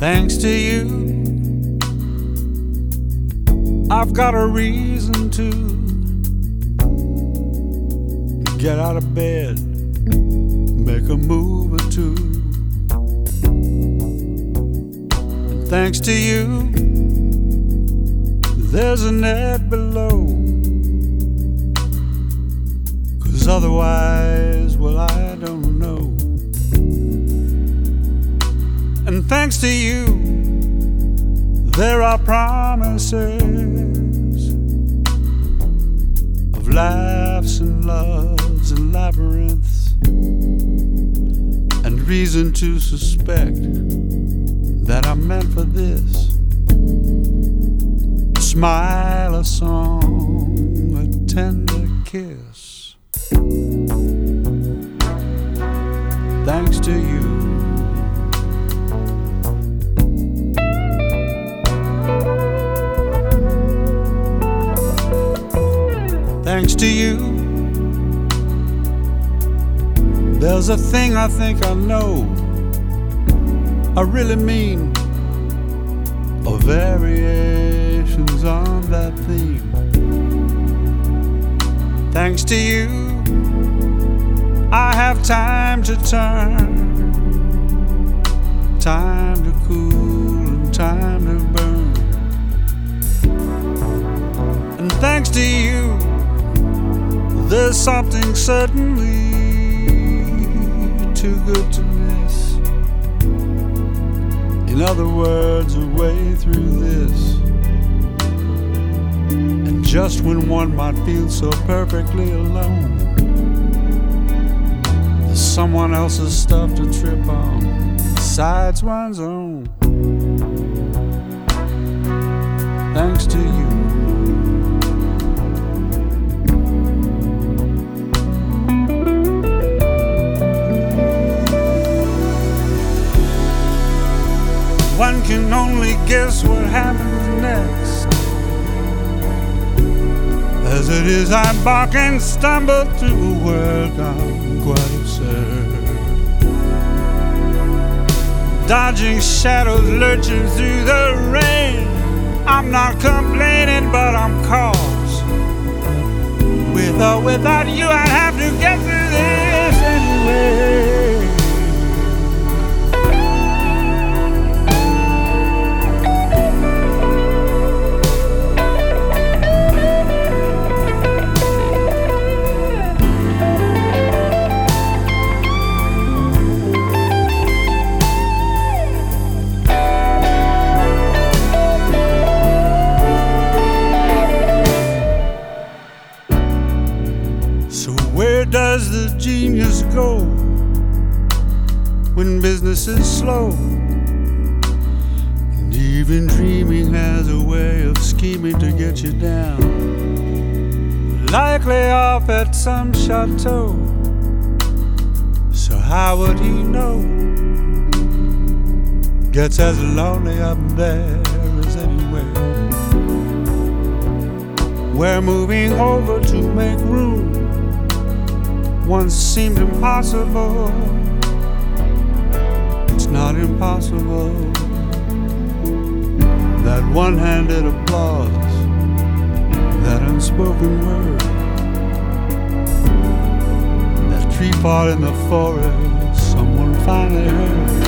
Thanks to you, I've got a reason to get out of bed, make a move or two. And thanks to you, there's a net below, 'cause otherwise, well, I don't know. And thanks to you, there are promises of laughs and loves and labyrinths, and reason to suspect that I'm meant for this. A smile, a song, a tender kiss. Thanks to you. Thanks to you, there's a thing I think I know, I really mean, of variations on that theme. Thanks to you, I have time to turn, time to cool and time to burn. And thanks to you, there's something certainly too good to miss. In other words, a way through this. And just when one might feel so perfectly alone, there's someone else's stuff to trip on besides one's own. Thanks to you. One can only guess what happens next. As it is, I bark and stumble through a world gone quite absurd, dodging shadows, lurching through the rain. I'm not complaining, but I'm cause. With or without you, I'd have to get through this anyway. Where does the genius go when business is slow? And even dreaming has a way of scheming to get you down, likely off at some chateau. So how would he know? Gets as lonely up there as anywhere. We're moving over to make room. Once seemed impossible, it's not impossible. That one-handed applause, that unspoken word, that tree fall in the forest someone finally heard.